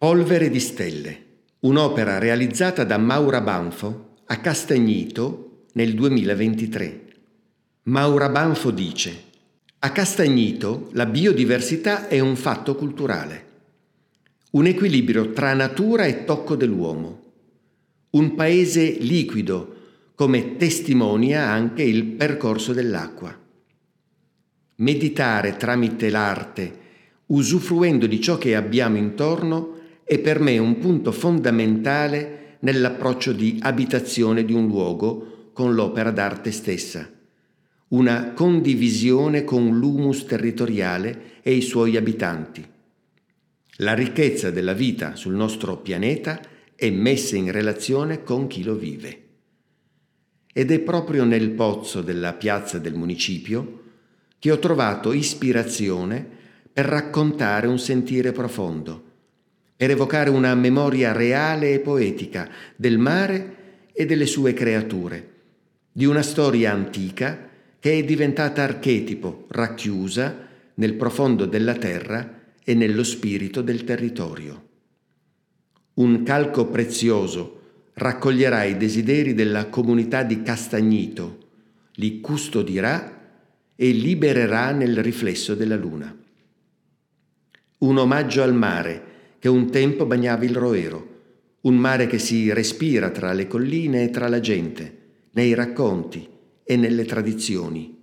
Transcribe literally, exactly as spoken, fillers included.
Polvere di stelle, un'opera realizzata da Maura Banfo a Castagnito nel duemilaventitré. Maura Banfo dice: a Castagnito la biodiversità è un fatto culturale, un equilibrio tra natura e tocco dell'uomo, un paese liquido come testimonia anche il percorso dell'acqua. Meditare tramite l'arte, usufruendo di ciò che abbiamo intorno, è per me un punto fondamentale nell'approccio di abitazione di un luogo con l'opera d'arte stessa, una condivisione con l'humus territoriale e i suoi abitanti. La ricchezza della vita sul nostro pianeta è messa in relazione con chi lo vive. Ed è proprio nel pozzo della piazza del municipio che ho trovato ispirazione per raccontare un sentire profondo, per evocare una memoria reale e poetica del mare e delle sue creature, di una storia antica che è diventata archetipo, racchiusa nel profondo della terra e nello spirito del territorio. Un calco prezioso raccoglierà i desideri della comunità di Castagnito, li custodirà e libererà nel riflesso della luna. Un omaggio al mare che un tempo bagnava il Roero, un mare che si respira tra le colline e tra la gente, nei racconti e nelle tradizioni.